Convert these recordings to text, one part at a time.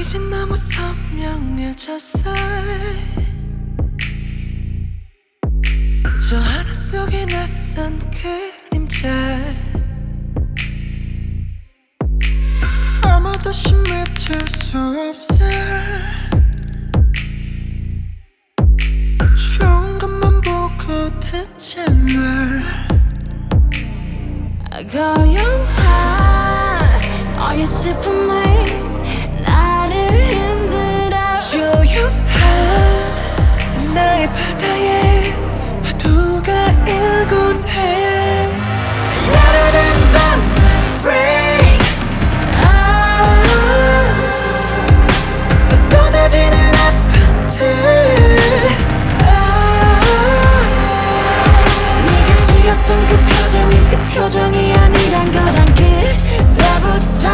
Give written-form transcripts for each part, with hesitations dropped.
이젠 너무 선명해졌어. 저 하늘 속에 낯선 그림자. 아무도 심해질 수 없어. 좋은 것만 보고 듣지 마. 고요한 너의 슬픔이 나를 흔들어. 조용한 나의 바다에 파도가 일곤 해. 라라란 밤새 break. 쏟아지는 아픔들. 네가 지었던 그 표정이 그 표정이 아니란 걸 알게 때부터.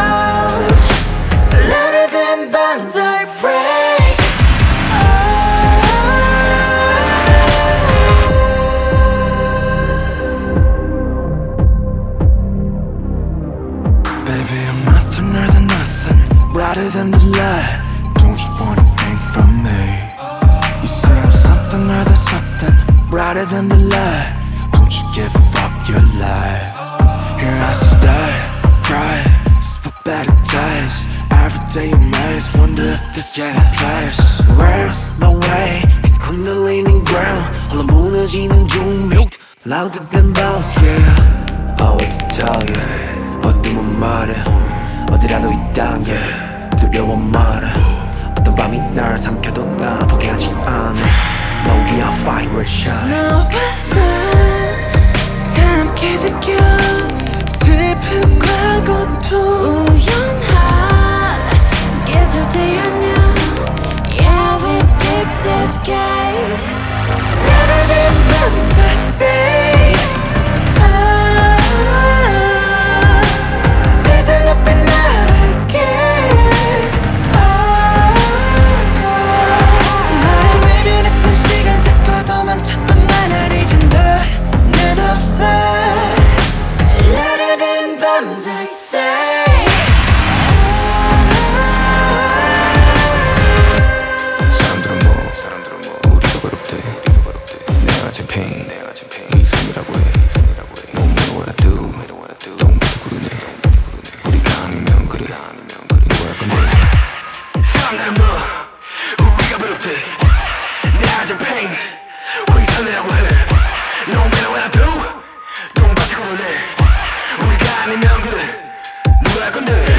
라라란 밤새 break. Baby, I'm nothing more than nothing, brighter than the light. Don't you want a thing from me? You say I'm something more than something, brighter than the light. Don't you give up your life? Here I stay, cry, for better days. Every day amazed, wonder if this is my place. Where's my way? It's 콘들리는 ground, 홀로 무너지는 종묘. Louder than bells, yeah. I want to tell you, 어둠은 말해. 어디라도 있단 게 두려워 말해. 어떤 밤이 날 삼켜도 난 포기하지 않아. No, we are fine, we're shine. 너와 나 함께 느껴 슬픔과 고통. 우연한 계절대 아냐. Yeah, we picked this game. Louder than bombs, I say. 세상 앞에 나갈게. 나를 외면했던 시간 잡고 도망쳤던 나날 이젠 더는 없어. Louder than bombs, I say. 사람들은 뭐 우리가 괴롭대. 내가 가진 pain 있음이라고 해. No matter what I do, 처음부터 구르네. 우리가 아니면 그래. 뭐랄 건데. 사람들은 뭐 우리가 괴롭대. 내가 가진 pain 있음이라고 해. No matter what I do, 처음부터 구르네. 우리가 아니면 그래. 뭐랄 건데.